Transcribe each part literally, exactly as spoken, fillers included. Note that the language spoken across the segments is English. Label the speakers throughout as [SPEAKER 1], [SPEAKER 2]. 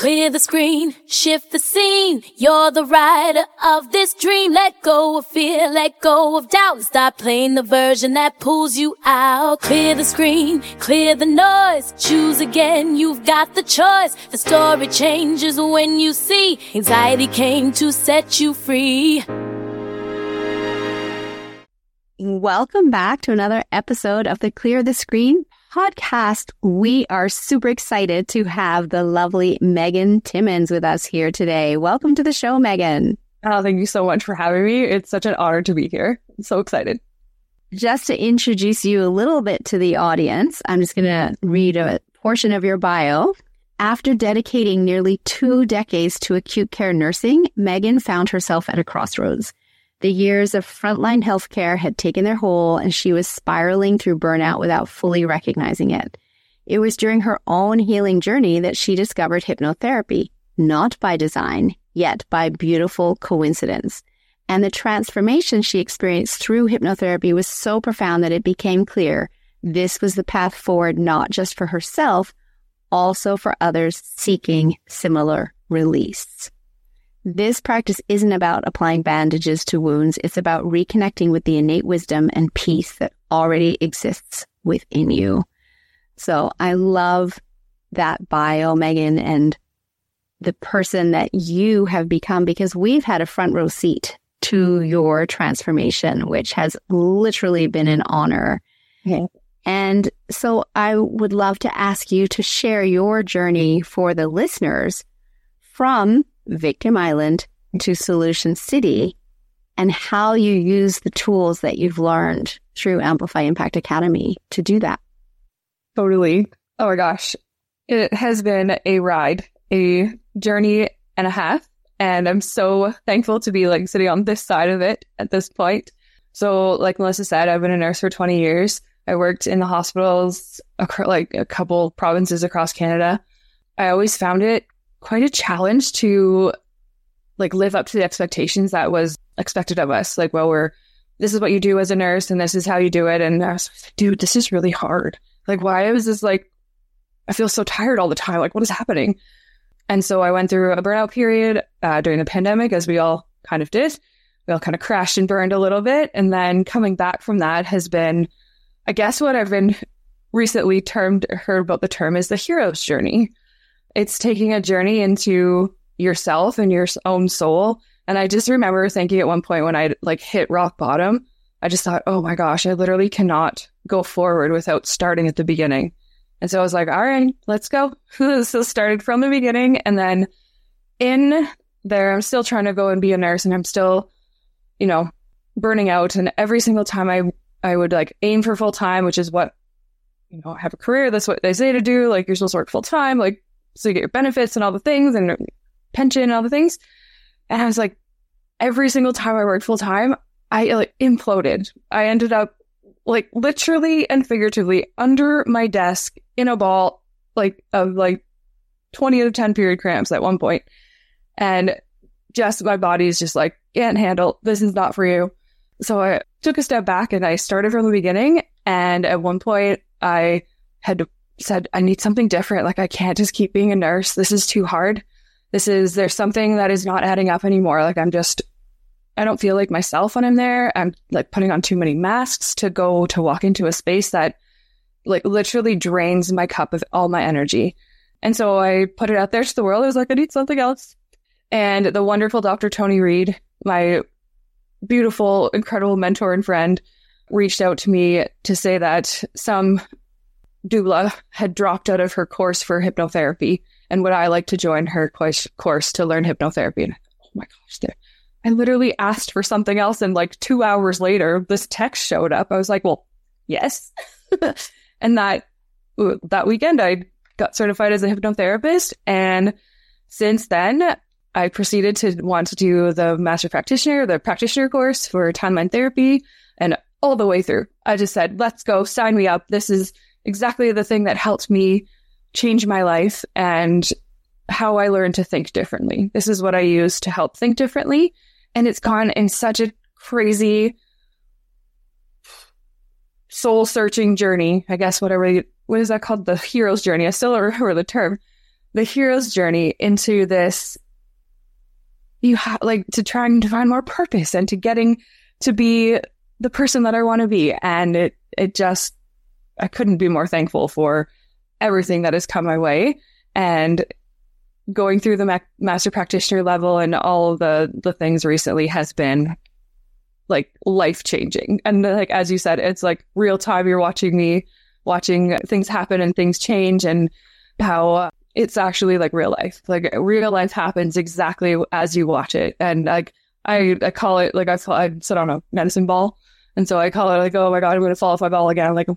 [SPEAKER 1] Clear the screen, shift the scene. You're the writer of this dream. Let go of fear, let go of doubt. Stop playing the version that pulls you out. Clear the screen, clear the noise. Choose again, you've got the choice. The story changes when you see anxiety came to set you free.
[SPEAKER 2] Welcome back to another episode of the Clear the Screen podcast. We are super excited to have the lovely Megan Timmons with us here today. Welcome to the show, Megan.
[SPEAKER 3] Oh, thank you so much for having me. It's such an honor to be here. I'm so excited.
[SPEAKER 2] Just to introduce you a little bit to the audience, I'm just going to read a portion of your bio. After dedicating nearly two decades to acute care nursing, Megan found herself at a crossroads. The years of frontline healthcare had taken their toll, and she was spiraling through burnout without fully recognizing it. It was during her own healing journey that she discovered hypnotherapy, not by design, yet by beautiful coincidence. And the transformation she experienced through hypnotherapy was so profound that it became clear this was the path forward, not just for herself, also for others seeking similar release. This practice isn't about applying bandages to wounds. It's about reconnecting with the innate wisdom and peace that already exists within you. So I love that bio, Megan, and the person that you have become, because we've had a front row seat to your transformation, which has literally been an honor. Okay. And so I would love to ask you to share your journey for the listeners from Victim Island to Solution City, and how you use the tools that you've learned through Amplify Impact Academy to do that.
[SPEAKER 3] Totally. Oh my gosh. It has been a ride, a journey and a half. And I'm so thankful to be like sitting on this side of it at this point. So like Melissa said, I've been a nurse for twenty years. I worked in the hospitals, ac- like a couple provinces across Canada. I always found it quite a challenge to like live up to the expectations that was expected of us. Like, well, we're, this is what you do as a nurse and this is how you do it. And I was like, dude, this is really hard. Like, why is this like, I feel so tired all the time. Like, what is happening? And so I went through a burnout period uh, during the pandemic, as we all kind of did. We all kind of crashed and burned a little bit. And then coming back from that has been, I guess what I've been recently termed, heard about the term is the hero's journey. It's taking a journey into yourself and your own soul. And I just remember thinking at one point when I like hit rock bottom, I just thought, oh my gosh, I literally cannot go forward without starting at the beginning. And so I was like, all right, let's go. So started from the beginning. And then in there, I'm still trying to go and be a nurse, and I'm still, you know, burning out. And every single time I, I would like aim for full time, which is what, you know, have a career. That's what they say to do. Like, you're supposed to work full time. Like, so you get your benefits and all the things and pension and all the things. And I was like, every single time I worked full time, I like imploded. I ended up like literally and figuratively under my desk in a ball, like of like twenty out of ten period cramps at one point. And just my body is just like, can't handle, this is not for you. So I took a step back and I started from the beginning. And at one point I had to said, I need something different. Like, I can't just keep being a nurse. This is too hard. This is, there's something that is not adding up anymore. Like, I'm just, I don't feel like myself when I'm there. I'm like putting on too many masks to go to walk into a space that like literally drains my cup of all my energy. And so I put it out there to the world. I was like, I need something else. And the wonderful Doctor Tony Reed, my beautiful, incredible mentor and friend, reached out to me to say that some doula had dropped out of her course for hypnotherapy, and would I like to join her course, course to learn hypnotherapy? And oh my gosh, there, I literally asked for something else, and like two hours later, this text showed up. I was like, well, yes. And that that weekend, I got certified as a hypnotherapist, and since then, I proceeded to want to do the master practitioner, the practitioner course for timeline therapy, and all the way through, I just said, let's go, sign me up. This is exactly the thing that helped me change my life and how I learned to think differently. This is what I use to help think differently. And it's gone in such a crazy soul searching journey. I guess whatever, you, what is that called? The hero's journey. I still don't remember the term. the hero's journey into this, you have like to trying to find more purpose and to getting to be the person that I want to be. And it, it just, I couldn't be more thankful for everything that has come my way. And going through the ma- master practitioner level and all of the, the things recently has been like life changing. And like, as you said, it's like real time. You're watching me, watching things happen and things change, and how it's actually like real life. Like real life happens exactly as you watch it. And like, I, I call it like I, I sit on a medicine ball. And so I call it like, oh my God, I'm going to fall off my ball again. Like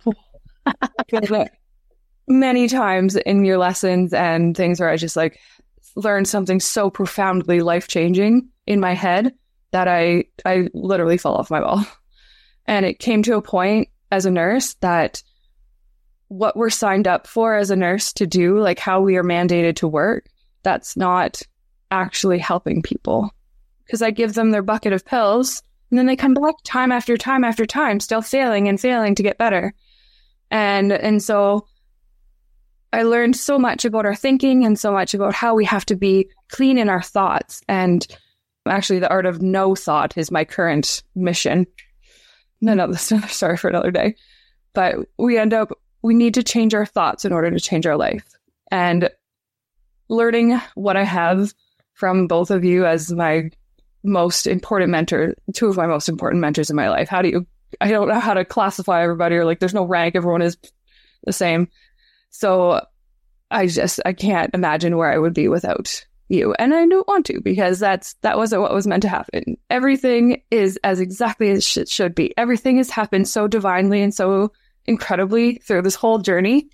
[SPEAKER 3] many times in your lessons and things where I just like learned something so profoundly life changing in my head that I, I literally fell off my ball. And it came to a point as a nurse that what we're signed up for as a nurse to do, like how we are mandated to work, that's not actually helping people. Because I give them their bucket of pills and then they come back time after time after time, still failing and failing to get better. And and so I learned so much about our thinking and so much about how we have to be clean in our thoughts. And actually the art of no thought is my current mission. No, no, this is sorry for another day. But we end up, we need to change our thoughts in order to change our life. And learning what I have from both of you as my most important mentor, two of my most important mentors in my life. How do you, I don't know how to classify everybody, or like there's no rank, everyone is the same. So I just, I can't imagine where I would be without you. And I don't want to, because that's, that wasn't what was meant to happen. Everything is as exactly as it should be. Everything has happened so divinely and so incredibly through this whole journey.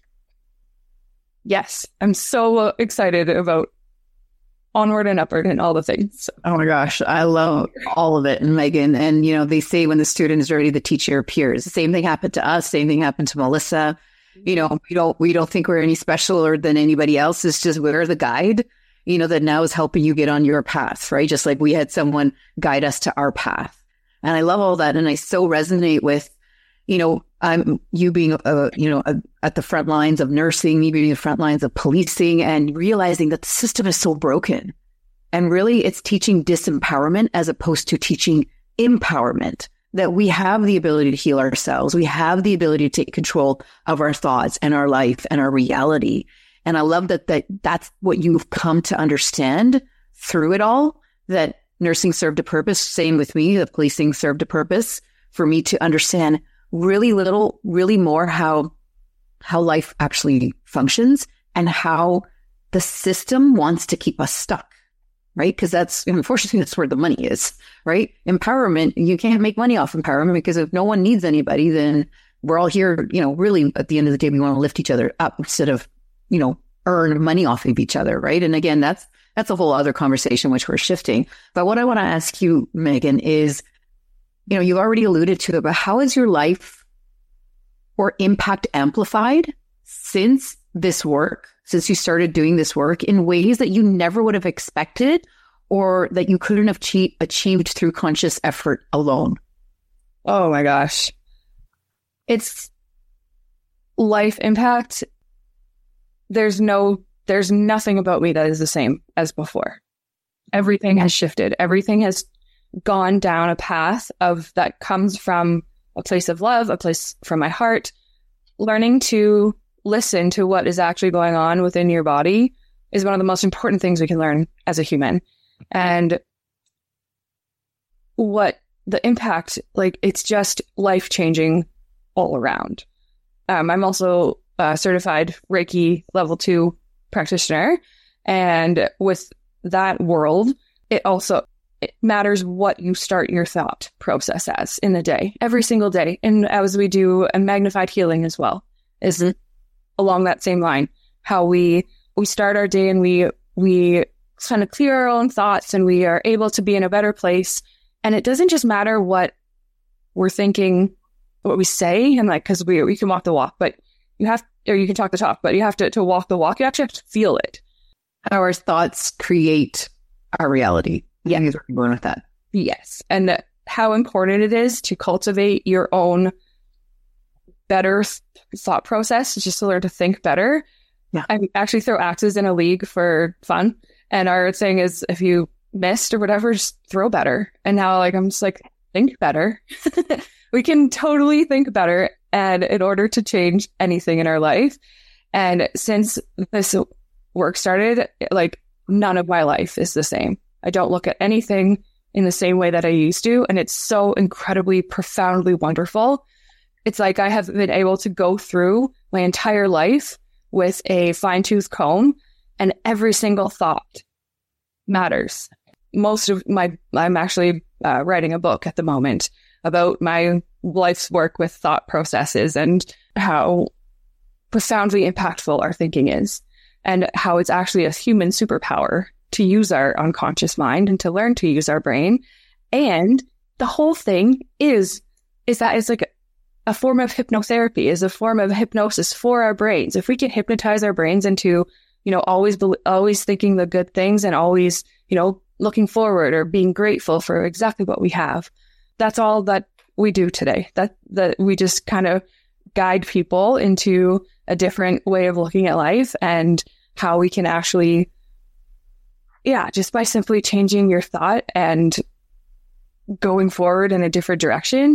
[SPEAKER 3] Yes, I'm so excited about onward and upward and all the things.
[SPEAKER 4] Oh my gosh, I love all of it. And Megan, and you know, they say when the student is ready, the teacher appears. The same thing happened to us. Same thing happened to Melissa. You know, we don't we don't think we're any specialer than anybody else. It's just we're the guide, you know, that now is helping you get on your path, right? Just like we had someone guide us to our path. And I love all that. And I so resonate with, you know, I'm you being, uh, you know, uh, at the front lines of nursing, me being the front lines of policing, and realizing that the system is so broken. And really, it's teaching disempowerment as opposed to teaching empowerment, that we have the ability to heal ourselves. We have the ability to take control of our thoughts and our life and our reality. And I love that, that that's what you've come to understand through it all, that nursing served a purpose. Same with me, the policing served a purpose for me to understand really little, really more how, how life actually functions and how the system wants to keep us stuck, right? Because that's, unfortunately, that's where the money is, right? Empowerment, you can't make money off empowerment, because if no one needs anybody, then we're all here, you know, really at the end of the day, we want to lift each other up instead of, you know, earn money off of each other, right? And again, that's, that's a whole other conversation, which we're shifting. But what I want to ask you, Megan, is, you know, you already alluded to it, but how has your life or impact amplified since this work, since you started doing this work in ways that you never would have expected, or that you couldn't have che- achieved through conscious effort alone?
[SPEAKER 3] Oh my gosh. It's life impact. There's no, there's nothing about me that is the same as before. Everything has shifted. Everything has gone down a path of that comes from a place of love, a place from my heart. Learning to listen to what is actually going on within your body is one of the most important things we can learn as a human. And what the impact, like, it's just life-changing all around. Um, I'm also a certified Reiki level two practitioner. And with that world, it also it matters what you start your thought process as in the day, every single day. And as we do a magnified healing as well, is mm-hmm. along that same line, how we we start our day and we we kind of clear our own thoughts and we are able to be in a better place. And it doesn't just matter what we're thinking, what we say, and like, because we we can walk the walk, but you have, or you can talk the talk, but you have to to walk the walk. You actually have to feel it.
[SPEAKER 4] Our thoughts create our reality. Yeah, is where we're going with that.
[SPEAKER 3] Yes, and how important it is to cultivate your own better thought process, just to learn to think better.
[SPEAKER 4] Yeah.
[SPEAKER 3] I actually throw axes in a league for fun. And our saying is, if you missed or whatever, just throw better. And now like, I'm just like, think better. We can totally think better. And in order to change anything in our life. And since this work started, like none of my life is the same. I don't look at anything in the same way that I used to. And it's so incredibly, profoundly wonderful. It's like I have been able to go through my entire life with a fine-tooth comb, and every single thought matters. Most of my, I'm actually uh, writing a book at the moment about my life's work with thought processes and how profoundly impactful our thinking is, and how it's actually a human superpower to use our unconscious mind and to learn to use our brain. And the whole thing is, is that it's like a form of hypnotherapy, is a form of hypnosis for our brains. If we can hypnotize our brains into, you know, always, be- always thinking the good things and always, you know, looking forward or being grateful for exactly what we have. That's all that we do today. That, that we just kind of guide people into a different way of looking at life and how we can actually, yeah, just by simply changing your thought and going forward in a different direction,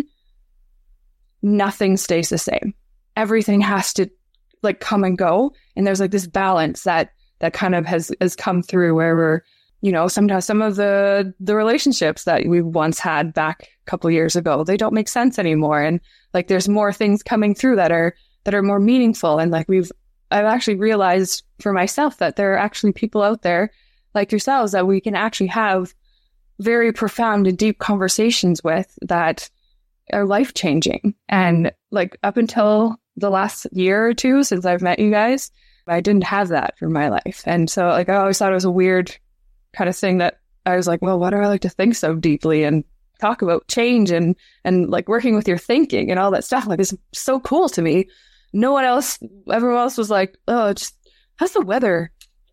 [SPEAKER 3] nothing stays the same. Everything has to like come and go. And there's like this balance that, that kind of has, has come through where we're, you know, sometimes some of the, the relationships that we once had back a couple of years ago, they don't make sense anymore. And like, there's more things coming through that are, that are more meaningful. And like, we've, I've actually realized for myself that there are actually people out there like yourselves that we can actually have very profound and deep conversations with that are life changing. And like up until the last year or two since I've met you guys, I didn't have that for my life. And so like, I always thought it was a weird kind of thing that I was like, well, why do I like to think so deeply and talk about change and, and like working with your thinking and all that stuff? Like, it's so cool to me. No one else, everyone else was like, oh, just, how's the weather?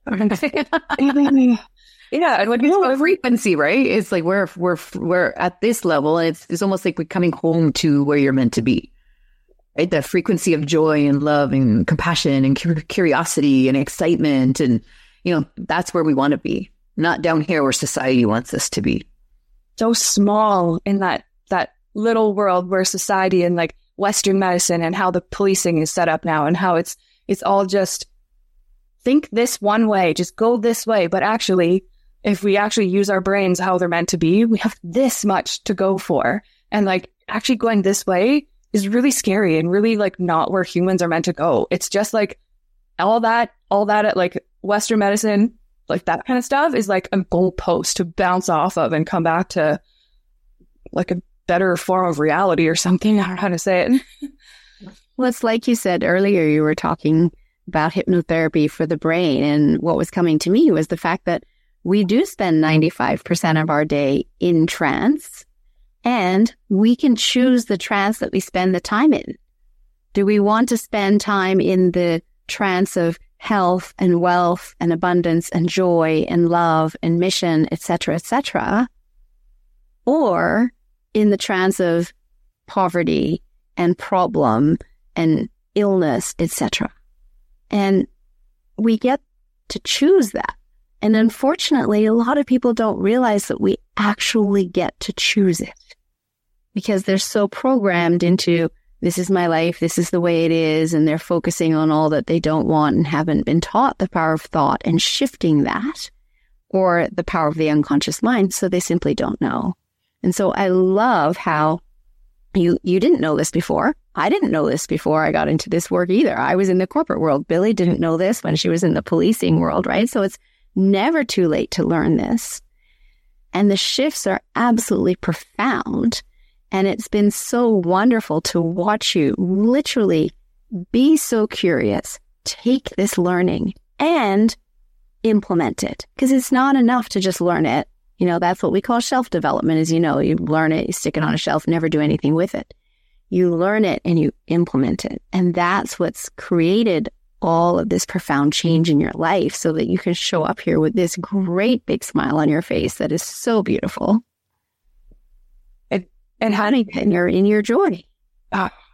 [SPEAKER 4] Yeah, and when you know frequency, right? It's like we're we're we're at this level, and it's it's almost like we're coming home to where you're meant to be, right? The frequency of joy and love and compassion and cu- curiosity and excitement, and you know that's where we want to be, not down here where society wants us to be.
[SPEAKER 3] So small in that that little world where society and like Western medicine and how the policing is set up now, and how it's it's all just think this one way, just go this way, but actually, if we actually use our brains how they're meant to be, we have this much to go for. And like actually going this way is really scary and really like not where humans are meant to go. It's just like all that, all that like Western medicine, like that kind of stuff is like a goalpost to bounce off of and come back to like a better form of reality or something. I don't know how to say it.
[SPEAKER 2] Well, it's like you said earlier, you were talking about hypnotherapy for the brain. And what was coming to me was the fact that we do spend ninety-five percent of our day in trance, and we can choose the trance that we spend the time in. Do we want to spend time in the trance of health and wealth and abundance and joy and love and mission, et cetera, et cetera, or in the trance of poverty and problem and illness, et cetera? And we get to choose that. And unfortunately, a lot of people don't realize that we actually get to choose it because they're so programmed into this is my life, this is the way it is, and they're focusing on all that they don't want and haven't been taught the power of thought and shifting that, or the power of the unconscious mind, so they simply don't know. And so I love how you you didn't know this before. I didn't know this before I got into this work either. I was in the corporate world. Billy didn't know this when she was in the policing world, right? So it's never too late to learn this. And the shifts are absolutely profound. And it's been so wonderful to watch you literally be so curious, take this learning and implement it. Because it's not enough to just learn it. You know, that's what we call shelf development, as you know, you learn it, you stick it on a shelf, never do anything with it. You learn it and you implement it. And that's what's created all of this profound change in your life so that you can show up here with this great big smile on your face that is so beautiful.
[SPEAKER 3] And, and honey,
[SPEAKER 2] and you're in your joy.
[SPEAKER 3] Uh,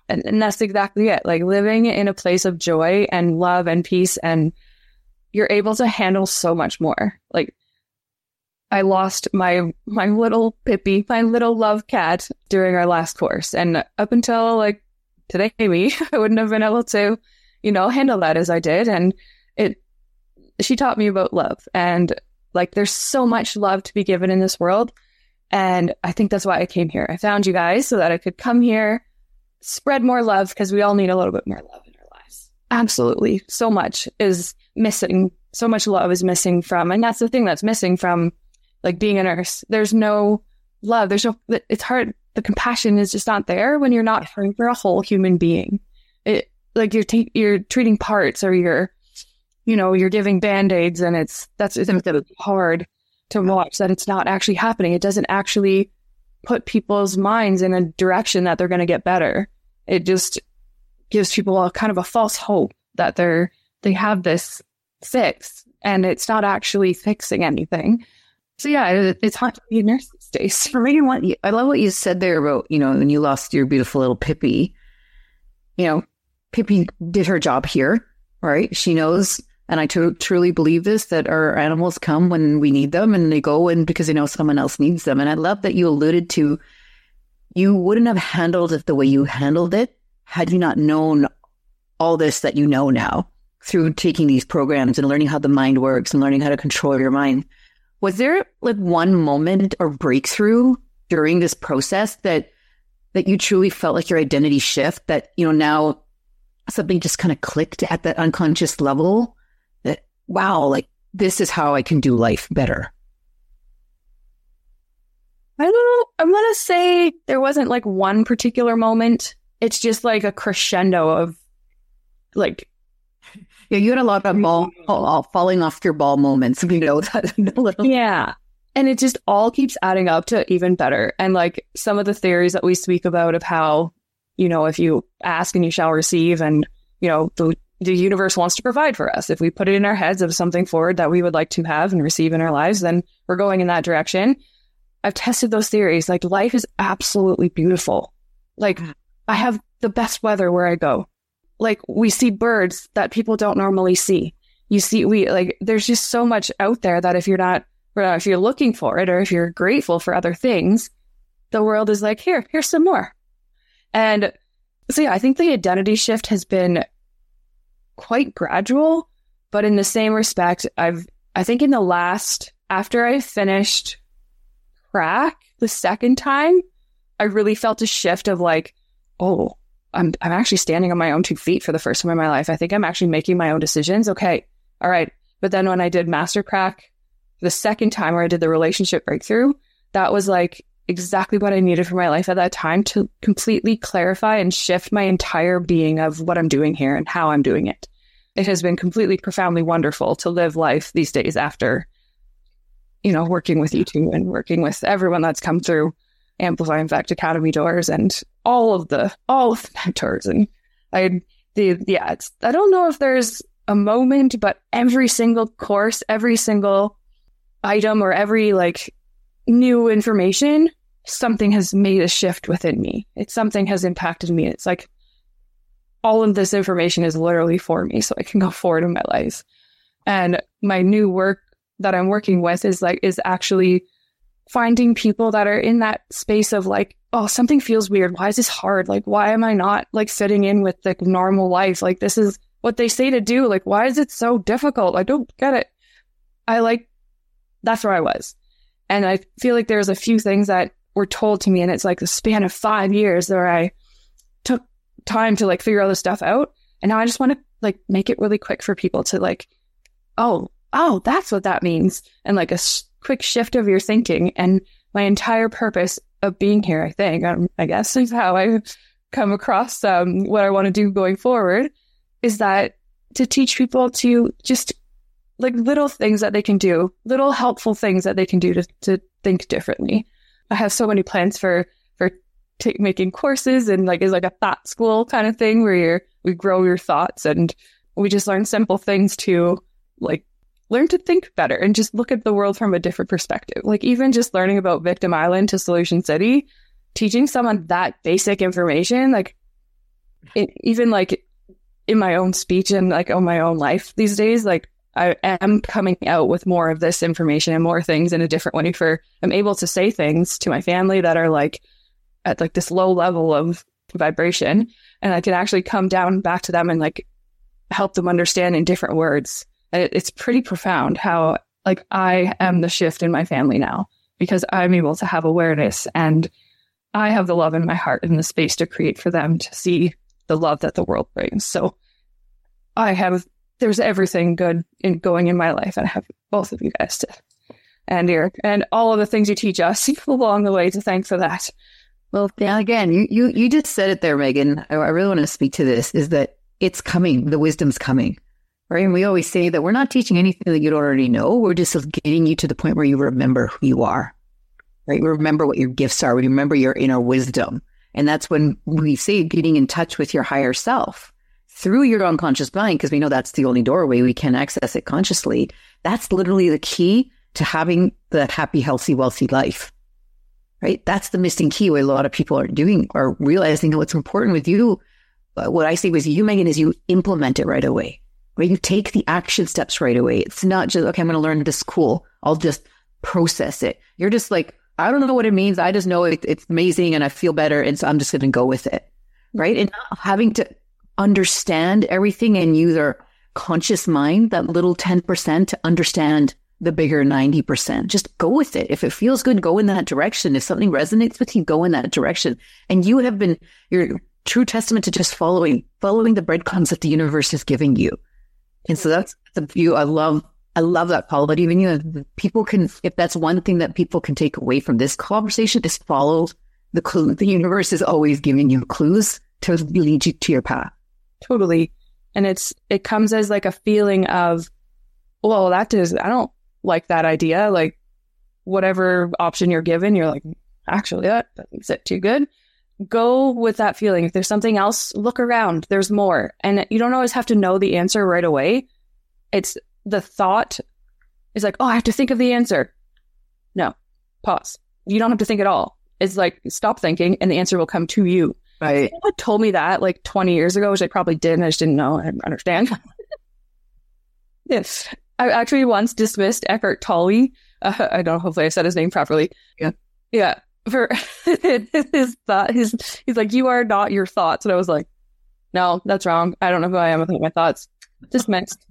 [SPEAKER 3] And, and that's exactly it. Like living in a place of joy and love and peace, and you're able to handle so much more. Like I lost my my little Pippi, my little love cat during our last course. And up until like today, maybe I wouldn't have been able to, you know, handle that as I did. And it, she taught me about love, and like there's so much love to be given in this world. And I think that's why I came here. I found you guys so that I could come here, spread more love, because we all need a little bit more love in our lives. Absolutely. So much is missing. So much love is missing from, and that's the thing that's missing from like being a nurse. There's no love. There's no, it's hard. The compassion is just not there when you're not caring for a whole human being. It like you're, ta- you're treating parts, or you're, you know, you're giving band-aids, and it's, that's it's hard to watch that it's not actually happening. It doesn't actually put people's minds in a direction that they're going to get better. It just gives people a kind of a false hope that they're, they have this fix, and it's not actually fixing anything. So yeah, it, it's hard to be a nurse these days.
[SPEAKER 4] For me, what you, I love what you said there about, you know, when you lost your beautiful little Pippi, you know, Pippi did her job here, right? She knows, and I t- truly believe this, that our animals come when we need them, and they go and because they know someone else needs them. And I love that you alluded to, you wouldn't have handled it the way you handled it had you not known all this that you know now through taking these programs and learning how the mind works and learning how to control your mind. Was there like one moment or breakthrough during this process that that you truly felt like your identity shift, that, you know, now something just kind of clicked at that unconscious level that, wow, like this is how I can do life better?
[SPEAKER 3] I don't know. I'm going to say there wasn't like one particular moment. It's just like a crescendo of like,
[SPEAKER 4] yeah, you had a lot of ball, ball falling off your ball moments, you know, that little.
[SPEAKER 3] Yeah. And it just all keeps adding up to even better. And like some of the theories that we speak about of how, you know, if you ask and you shall receive, and, you know, the, the universe wants to provide for us. If we put it in our heads of something forward that we would like to have and receive in our lives, then we're going in that direction. I've tested those theories. Like life is absolutely beautiful. Like I have the best weather where I go. Like we see birds that people don't normally see. You see, we like, there's just so much out there that if you're not, or if you're looking for it, or if you're grateful for other things, the world is like, here, here's some more. And so, yeah, I think the identity shift has been quite gradual, but in the same respect, I've, I think in the last, after I finished crack the second time, I really felt a shift of like, oh, I'm I'm actually standing on my own two feet for the first time in my life. I think I'm actually making my own decisions. Okay. All right. But then when I did Master Crack the second time, where I did the relationship breakthrough, that was like exactly what I needed for my life at that time to completely clarify and shift my entire being of what I'm doing here and how I'm doing it. It has been completely profoundly wonderful to live life these days after, you know, working with you two and working with everyone that's come through Amplify Impact Academy doors and all of the all of the mentors. And I the yeah it's I don't know if there's a moment, but every single course, every single item, or every like new information, something has made a shift within me. It's something has impacted me. It's like all of this information is literally for me so I can go forward in my life. And my new work that I'm working with is like is actually finding people that are in that space of like, oh, something feels weird. Why is this hard? Like, why am I not like fitting in with like normal life? Like, this is what they say to do. Like, why is it so difficult? I don't get it. I like, that's where I was. And I feel like there's a few things that were told to me, and it's like the span of five years where I took time to like figure all this stuff out. And now I just want to like make it really quick for people to like, oh, oh, that's what that means. And like a sh- quick shift of your thinking. And my entire purpose of being here, I think, um, I guess is how I come across um, what I want to do going forward, is that to teach people to just like little things that they can do, little helpful things that they can do to, to think differently. I have so many plans for, for t- making courses, and like, it's like a thought school kind of thing where you're, we grow your thoughts, and we just learn simple things to like learn to think better and just look at the world from a different perspective. Like even just learning about Victim Island to Solution City, teaching someone that basic information, like it, even like in my own speech and like on my own life these days, like I am coming out with more of this information and more things in a different way. For I'm able to say things to my family that are like at like this low level of vibration, and I can actually come down back to them and like help them understand in different words. And it, it's pretty profound how like I am the shift in my family now, because I'm able to have awareness and I have the love in my heart and the space to create for them to see the love that the world brings. So I have, there's everything good in going in my life, and I have both of you guys to, and Eric, and all of the things you teach us along the way to thank for that.
[SPEAKER 4] Well, yeah, again, you, you, you just said it there, Megan. I, I really want to speak to this, is that it's coming. The wisdom's coming, right? And we always say that we're not teaching anything that you don't already know. We're just getting you to the point where you remember who you are, right? Remember what your gifts are. We remember your inner wisdom. And that's when we say getting in touch with your higher self through your unconscious mind, because we know that's the only doorway we can access it consciously. That's literally the key to having the happy, healthy, wealthy life, right? That's the missing key. What a lot of people are doing, are realizing what's important with you. What I say with you, Megan, is you implement it right away, right? You take the action steps right away. It's not just, okay, I'm going to learn this, cool, I'll just process it. You're just like, I don't know what it means. I just know it, it's amazing and I feel better. And so I'm just going to go with it, right? And not having to understand everything and use our conscious mind, that little ten percent, to understand the bigger ninety percent. Just go with it. If it feels good, go in that direction. If something resonates with you, go in that direction. And you have been your true testament to just following, following the breadcrumbs that the universe is giving you. And so that's the view. I love, I love that quality. Even you, people can, if that's one thing that people can take away from this conversation, is follow the clue. The universe is always giving you clues to lead you to your path.
[SPEAKER 3] Totally. And it's, it comes as like a feeling of, well, that does, I don't like that idea. Like whatever option you're given, you're like, actually, that doesn't sit too good. Go with that feeling. If there's something else, look around. There's more. And you don't always have to know the answer right away. It's the thought is like, oh, I have to think of the answer. No, pause. You don't have to think at all. It's like, stop thinking and the answer will come to you.
[SPEAKER 4] Right.
[SPEAKER 3] Someone told me that like twenty years ago, which I probably did, and I just didn't know. I didn't understand. Yes. I actually once dismissed Eckhart Tolle. Uh, I don't know, hopefully I said his name properly.
[SPEAKER 4] Yeah.
[SPEAKER 3] Yeah. For his thought, his, he's like, you are not your thoughts. And I was like, no, that's wrong. I don't know who I am without my thoughts. Dismissed.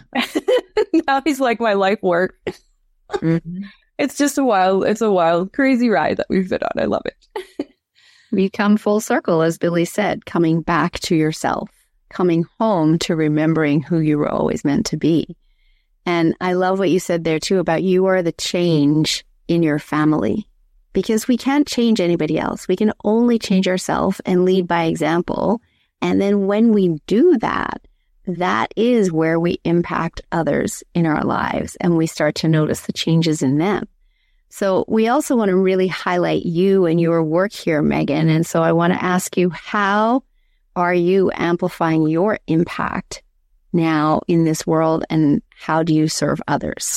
[SPEAKER 3] Now he's like my life work. Mm-hmm. It's just a wild, it's a wild, crazy ride that we've been on. I love it.
[SPEAKER 2] We come full circle, as Billy said, coming back to yourself, coming home to remembering who you were always meant to be. And I love what you said there too about you are the change in your family, because we can't change anybody else. We can only change ourselves and lead by example. And then when we do that, that is where we impact others in our lives and we start to notice the changes in them. So we also want to really highlight you and your work here, Megan. And so I want to ask you, how are you amplifying your impact now in this world, and how do you serve others?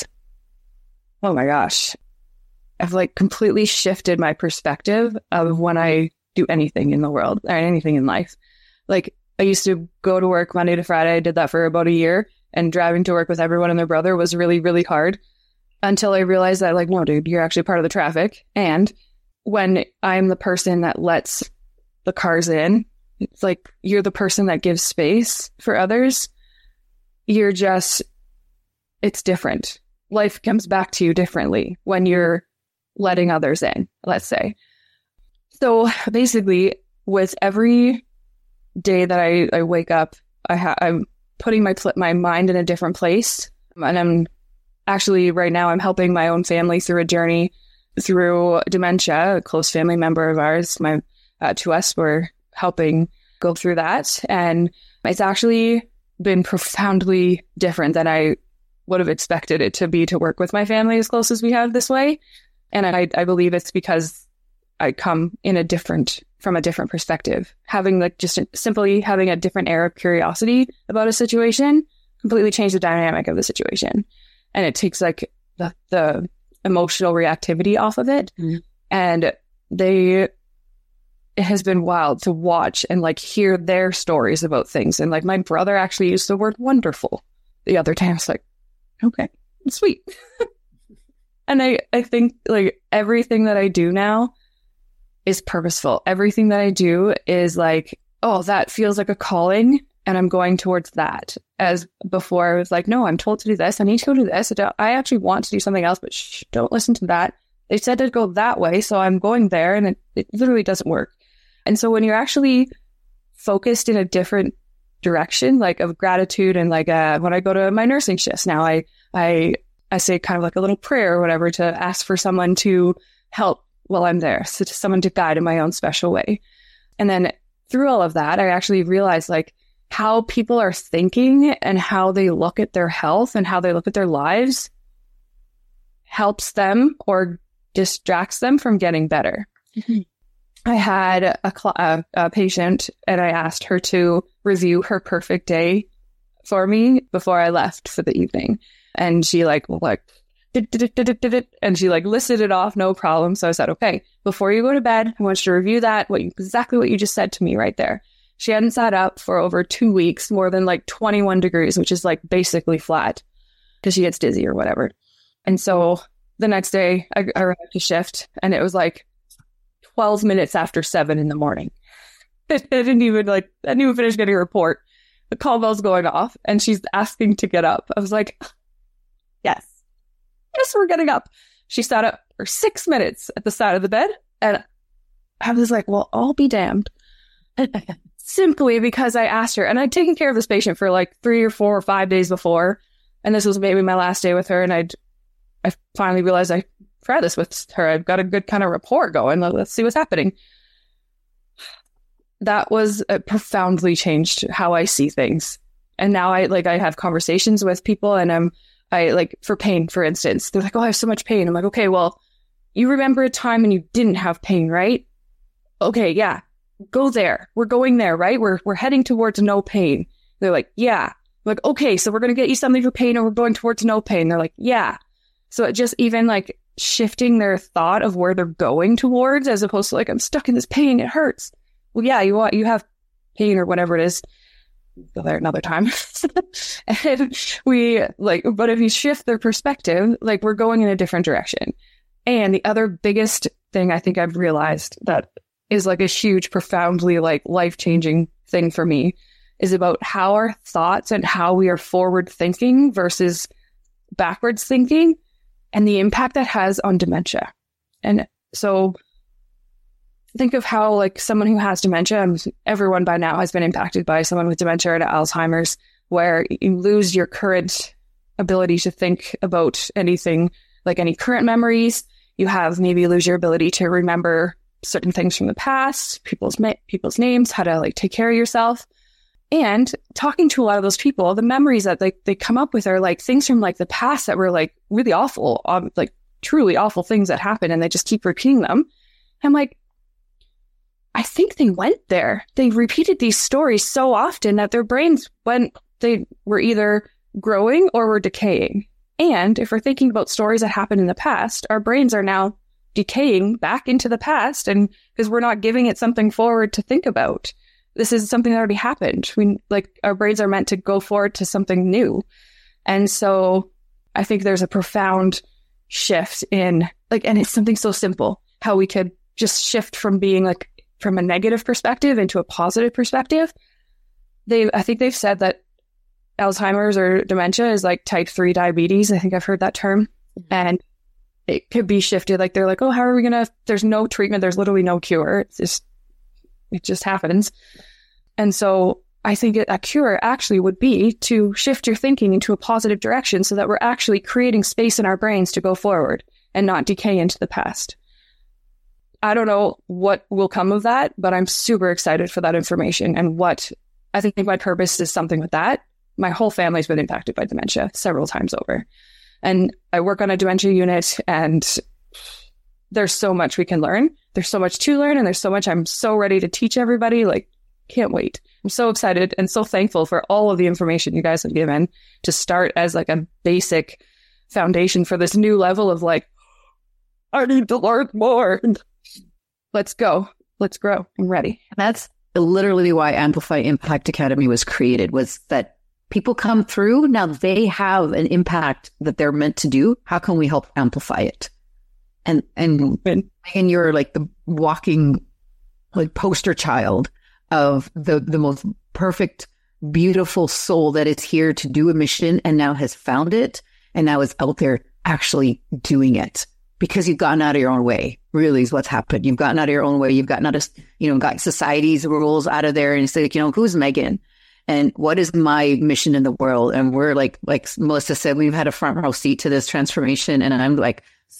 [SPEAKER 3] Oh my gosh. I've like completely shifted my perspective of when I do anything in the world or anything in life. Like I used to go to work Monday to Friday. I did that for about a year, and driving to work with everyone and their brother was really, really hard. Until I realized that, like, no, dude, you're actually part of the traffic. And when I'm the person that lets the cars in, it's like you're the person that gives space for others. You're just, it's different. Life comes back to you differently when you're letting others in, let's say. So basically, with every day that I, I wake up, I ha- I'm putting my pl- my mind in a different place, and I'm Actually, right now, I'm helping my own family through a journey through dementia. A close family member of ours, my uh, to us, we're helping go through that. And it's actually been profoundly different than I would have expected it to be to work with my family as close as we have this way. And I, I believe it's because I come in a different, from a different perspective. Having like just simply having a different air of curiosity about a situation completely changed the dynamic of the situation. And it takes like the, the emotional reactivity off of it. Mm-hmm. And they, it has been wild to watch and like hear their stories about things. And like my brother actually used the word wonderful the other day. I was like, okay, sweet. And I, I think like everything that I do now is purposeful. Everything that I do is like, oh, that feels like a calling and I'm going towards that. As before I was like, no, I'm told to do this. I need to go do this. I, I actually want to do something else, but shh, don't listen to that. They said to go that way, so I'm going there, and it, it literally doesn't work. And so when you're actually focused in a different direction, like of gratitude, and like uh, when I go to my nursing shifts now, I I I say kind of like a little prayer or whatever to ask for someone to help while I'm there, so to someone to guide in my own special way. And then through all of that, I actually realized like how people are thinking and how they look at their health and how they look at their lives helps them or distracts them from getting better. Mm-hmm. I had a, cl- a, a patient and I asked her to review her perfect day for me before I left for the evening. And she like, like, and she like listed it off, no problem. So I said, okay, before you go to bed, I want you to review that, what you, exactly what you just said to me right there. She hadn't sat up for over two weeks, more than like twenty-one degrees, which is like basically flat because she gets dizzy or whatever. And so the next day I, I arrived to shift and it was like twelve minutes after seven in the morning. I didn't even like, I didn't even finish getting a report. The call bell's going off and she's asking to get up. I was like, yes, yes, we're getting up. She sat up for six minutes at the side of the bed. And I was like, well, I'll be damned. Simply because I asked her, and I'd taken care of this patient for like three or four or five days before. And this was maybe my last day with her. And I'd, I finally realized I tried this with her. I've got a good kind of rapport going. Let's see what's happening. That was uh, profoundly changed how I see things. And now I like, I have conversations with people and I'm, I like for pain, for instance, they're like, oh, I have so much pain. I'm like, okay, well, you remember a time when you didn't have pain, right? Okay. Yeah. Go there. We're going there, right? We're, we're heading towards no pain. They're like, yeah. I'm like, okay, so we're going to get you something for pain and we're going towards no pain. They're like, yeah. So it just even like shifting their thought of where they're going towards as opposed to like, I'm stuck in this pain. It hurts. Well, yeah, you want, you have pain or whatever it is. Go there another time. And we like, but if you shift their perspective, like we're going in a different direction. And the other biggest thing I think I've realized that is like a huge, profoundly like life-changing thing for me is about how our thoughts and how we are forward thinking versus backwards thinking and the impact that has on dementia. And so think of how like someone who has dementia, and everyone by now has been impacted by someone with dementia or Alzheimer's, where you lose your current ability to think about anything, like any current memories. You have maybe lose your ability to remember certain things from the past, people's ma- people's names, how to like take care of yourself. And talking to a lot of those people, the memories that like they come up with are like things from like the past that were like really awful, um, like truly awful things that happened, and they just keep repeating them. I'm like, I think they went there. They repeated these stories so often that their brains went, they were either growing or were decaying. And if we're thinking about stories that happened in the past, our brains are now decaying back into the past, and because we're not giving it something forward to think about. This is something that already happened. We like our brains are meant to go forward to something new. And so I think there's a profound shift in like, and it's something so simple, how we could just shift from being like from a negative perspective into a positive perspective. They, I think they've said that Alzheimer's or dementia is like type three diabetes. I think I've heard that term. And it could be shifted. Like they're like, oh, how are we going to, there's no treatment. There's literally no cure. It's just, it just happens. And so I think a cure actually would be to shift your thinking into a positive direction so that we're actually creating space in our brains to go forward and not decay into the past. I don't know what will come of that, but I'm super excited for that information. And what I think my purpose is something with that. My whole family's been impacted by dementia several times over. And I work on a dementia unit, and there's so much we can learn. There's so much to learn, and there's so much I'm so ready to teach everybody. Like, can't wait. I'm so excited and so thankful for all of the information you guys have given to start as like a basic foundation for this new level of like, I need to learn more. Let's go. let's grow. I'm ready.
[SPEAKER 4] That's literally why Amplify Impact Academy was created, was that people come through. Now they have an impact that they're meant to do. How can we help amplify it? And, and, and you're like the walking like poster child of the, the most perfect, beautiful soul that is here to do a mission and now has found it and now is out there actually doing it because you've gotten out of your own way, really is what's happened. You've gotten out of your own way. You've gotten out of, you know, got society's rules out of there and it's like, you know, who's Megan? And what is my mission in the world? And we're like, like Melissa said, we've had a front row seat to this transformation. And I'm like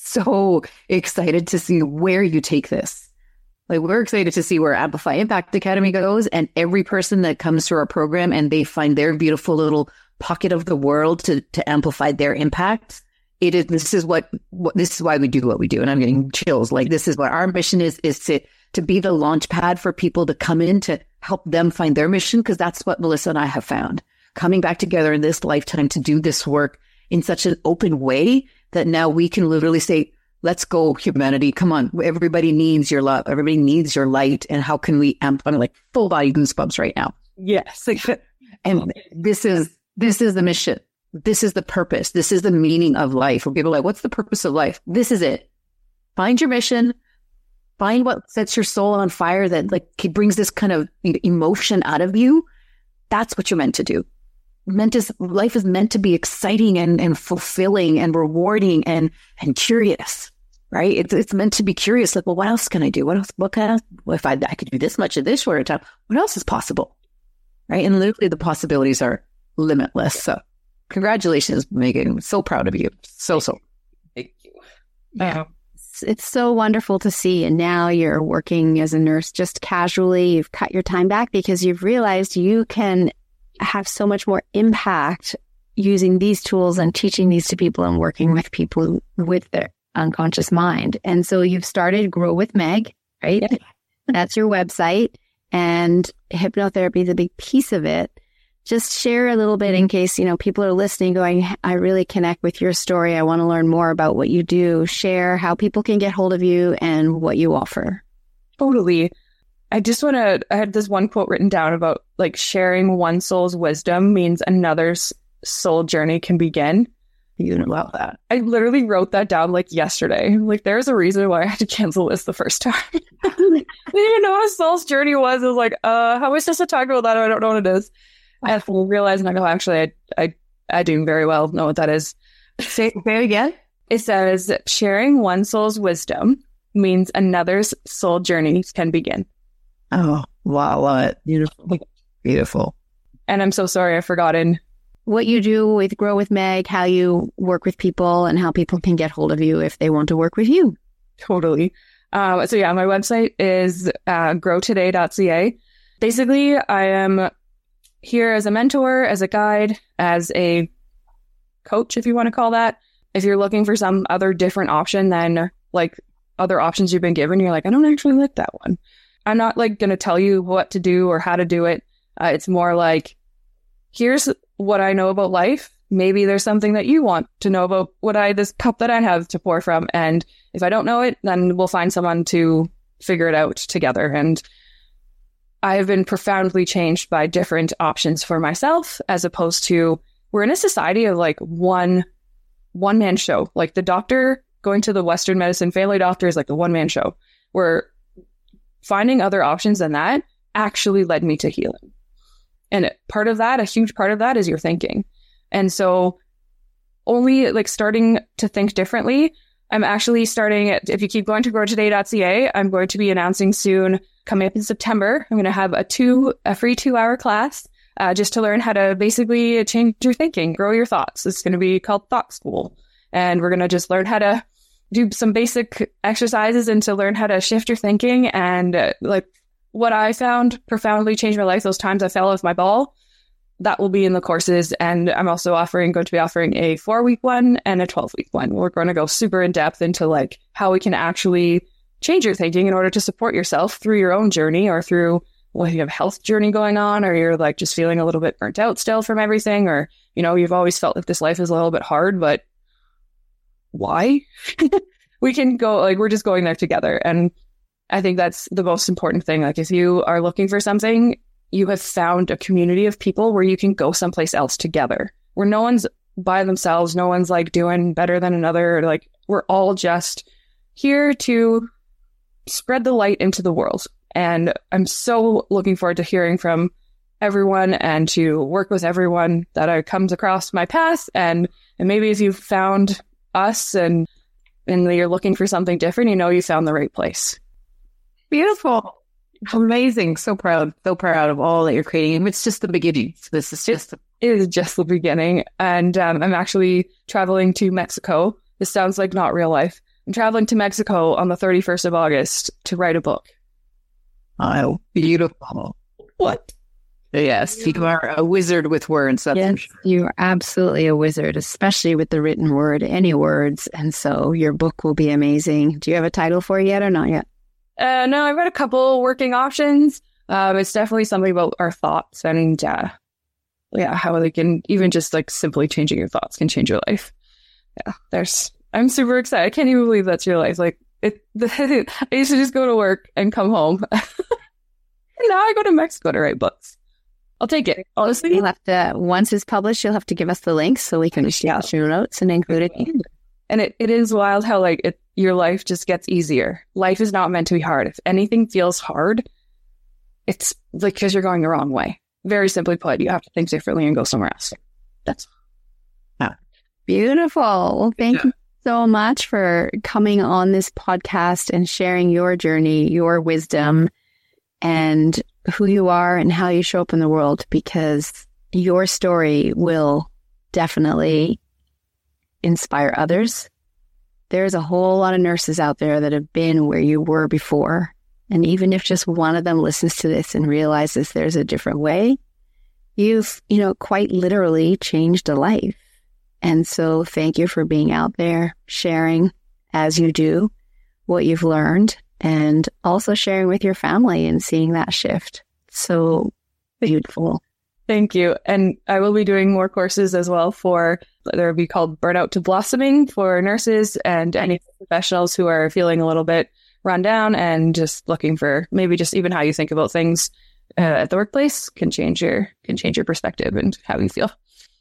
[SPEAKER 4] so excited to see where you take this. Like we're excited to see where Amplify Impact Academy goes and every person that comes through our program and they find their beautiful little pocket of the world to, to amplify their impact. It is, this is what, what, this is why we do what we do. And I'm getting chills. Like this is what our mission is, is to, to be the launch pad for people to come in to help them find their mission. Cause that's what Melissa and I have found, coming back together in this lifetime to do this work in such an open way that now we can literally say, let's go, humanity. Come on. Everybody needs your love. Everybody needs your light. And how can we amp? I'm like full body goosebumps right now.
[SPEAKER 3] Yes.
[SPEAKER 4] And this is, this is the mission. This is the purpose. This is the meaning of life. When people are like, what's the purpose of life? This is it. Find your mission. Find what sets your soul on fire that like brings this kind of emotion out of you. That's what you're meant to do. Meant is, life is meant to be exciting and, and fulfilling and rewarding and, and curious, right? It's, it's meant to be curious. Like, well, what else can I do? What else, what kind of, well, if I, I could do this much in this short of time, what else is possible? Right? And literally the possibilities are limitless. So congratulations, Megan. I'm so proud of you. So, so.
[SPEAKER 3] Thank you.
[SPEAKER 2] Yeah. Um, it's, it's so wonderful to see. And now you're working as a nurse just casually. You've cut your time back because you've realized you can have so much more impact using these tools and teaching these to people and working with people with their unconscious mind. And so you've started Grow with Meg, right? Yeah. That's your website, and hypnotherapy is a big piece of it. Just share a little bit in case, you know, people are listening going, I really connect with your story. I want to learn more about what you do. Share how people can get hold of you and what you offer.
[SPEAKER 3] Totally. I just want to, I had this one quote written down about like sharing one soul's wisdom means another's soul journey can begin.
[SPEAKER 4] You know about that.
[SPEAKER 3] I literally wrote that down like yesterday. Like there's a reason why I had to cancel this the first time. I didn't even know what a soul's journey was. I was like, uh, how am I supposed to talk about that? I don't know what it is. I have to realize and I go, actually, I, I, I do very well know what that is.
[SPEAKER 4] Say, say it again.
[SPEAKER 3] It says sharing one soul's wisdom means another's soul journey can begin.
[SPEAKER 4] Oh, wow. Love it. Beautiful. Beautiful.
[SPEAKER 3] And I'm so sorry I've forgotten
[SPEAKER 2] what you do with Grow with Meg, how you work with people, and how people can get hold of you if they want to work with you.
[SPEAKER 3] Totally. Um, so yeah, my website is uh, grow today dot c a. Basically, I am here as a mentor, as a guide, as a coach, if you want to call that. If you're looking for some other different option than like other options you've been given, you're like, I don't actually like that one. I'm not like going to tell you what to do or how to do it. Uh, it's more like, here's what I know about life. Maybe there's something that you want to know about what I, this cup that I have to pour from. And if I don't know it, then we'll find someone to figure it out together. And I have been profoundly changed by different options for myself, as opposed to, we're in a society of like one, one man show. Like the doctor going to the Western medicine family doctor is like the one man show, where finding other options than that actually led me to healing. And part of that, a huge part of that is your thinking. And so only like starting to think differently, I'm actually starting at, if you keep going to grow today dot c a, I'm going to be announcing soon, coming up in September, I'm going to have a two, a free two hour class, uh, just to learn how to basically change your thinking, grow your thoughts. It's going to be called Thought School. And we're going to just learn how to do some basic exercises and to learn how to shift your thinking. And uh, like, what I found profoundly changed my life, those times I fell off my ball, that will be in the courses. And I'm also offering, going to be offering a four week one and a twelve week one. We're going to go super in depth into like how we can actually change your thinking in order to support yourself through your own journey, or through, well, you have a health journey going on, or you're like just feeling a little bit burnt out still from everything, or, you know, you've always felt like this life is a little bit hard, but why? We can go, like, we're just going there together. And I think that's the most important thing. Like if you are looking for something, you have found a community of people where you can go someplace else together, where no one's by themselves. No one's like doing better than another. Like we're all just here to spread the light into the world. And I'm so looking forward to hearing from everyone and to work with everyone that I comes across my path. And, and maybe if you've found us and, and you're looking for something different, you know, you found the right place.
[SPEAKER 4] Beautiful. Amazing. So proud. So proud of all that you're creating. It's just the beginning. This is just the-
[SPEAKER 3] it is just the beginning. And um, I'm actually traveling to Mexico. This sounds like not real life. I'm traveling to Mexico on the thirty-first of August to write a book.
[SPEAKER 4] Oh, beautiful.
[SPEAKER 3] What?
[SPEAKER 4] Yes, you are a wizard with words. That's
[SPEAKER 2] Yes,
[SPEAKER 4] for sure.
[SPEAKER 2] you're absolutely a wizard, especially with the written word, any words. And so your book will be amazing. Do you have a title for it yet or not yet?
[SPEAKER 3] Uh, no, I've got a couple working options. Um, it's definitely something about our thoughts and uh, yeah, how they can even just like simply changing your thoughts can change your life. Yeah, there's. I'm super excited. I can't even believe that's your life. Like it. The, I used to just go to work and come home. And now I go to Mexico to write books. I'll take it. Honestly,
[SPEAKER 2] You'll have to, once it's published, you'll have to give us the links so we can
[SPEAKER 3] Yeah.
[SPEAKER 2] show notes and include it.
[SPEAKER 3] and it, it is wild how like it, your life just gets easier. Life is not meant to be hard. If anything feels hard, it's like because you're going the wrong way. Very simply put, you have to think differently and go somewhere else. That's
[SPEAKER 2] Beautiful. Well, thank you so much for coming on this podcast and sharing your journey, your wisdom, and who you are and how you show up in the world, because your story will definitely inspire others. There's a whole lot of nurses out there that have been where you were before. And even if just one of them listens to this and realizes there's a different way, you've, you know, quite literally changed a life. And so thank you for being out there, sharing as you do what you've learned, and also sharing with your family and seeing that shift. So beautiful.
[SPEAKER 3] Thank you. And I will be doing more courses as well for, there will be called Burnout to Blossoming for nurses and any professionals who are feeling a little bit run down and just looking for maybe just even how you think about things uh, at the workplace can change your, can change your perspective and how you feel.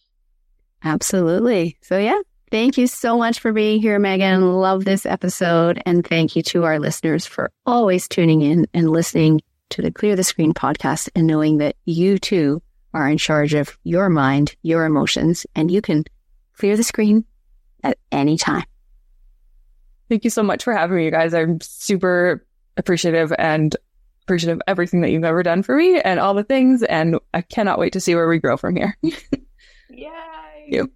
[SPEAKER 2] Absolutely. So yeah, thank you so much for being here, Megan. Love this episode. And thank you to our listeners for always tuning in and listening to the Clear the Screen podcast and knowing that you too are in charge of your mind, your emotions, and you can clear the screen at any time.
[SPEAKER 3] Thank you so much for having me, you guys. I'm super appreciative and appreciative of everything that you've ever done for me and all the things. And I cannot wait to see where we grow from here.
[SPEAKER 2] Yay!
[SPEAKER 3] Thank you.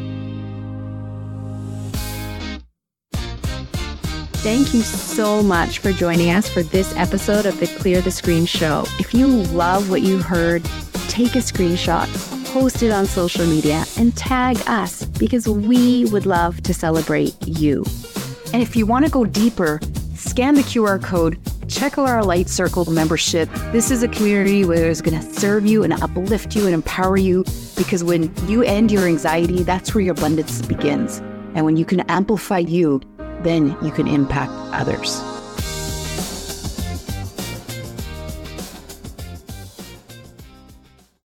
[SPEAKER 2] Thank you so much for joining us for this episode of the Clear the Screen show. If you love what you heard, take a screenshot, post it on social media, and tag us because we would love to celebrate you.
[SPEAKER 4] And if you want to go deeper, scan the Q R code, check out our Light Circle membership. This is a community where it's going to serve you and uplift you and empower you, because when you end your anxiety, that's where your abundance begins. And when you can amplify you, then you can impact others.